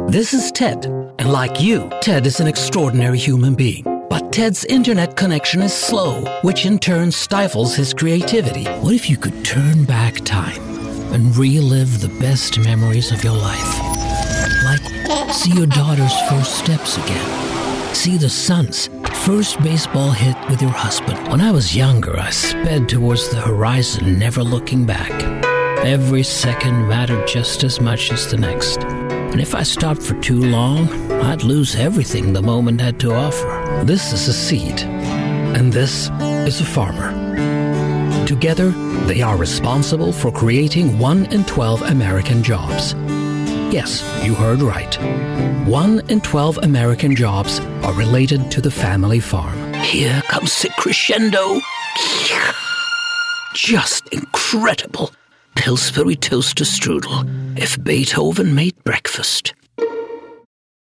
This is Ted, and like you, Ted is an extraordinary human being. But Ted's internet connection is slow, which in turn stifles his creativity. What if you could turn back time and relive the best memories of your life? Like see your daughter's first steps again. See the son's first baseball hit with your husband. When I was younger, I sped towards the horizon, never looking back. Every second mattered just as much as the next. And if I stopped for too long, I'd lose everything the moment had to offer. This is a seed, and this is a farmer. Together, they are responsible for creating 1 in 12 American jobs. Yes, you heard right. 1 in 12 American jobs are related to the family farm. Here comes the crescendo. Just incredible. Pillsbury toaster strudel. If Beethoven made breakfast.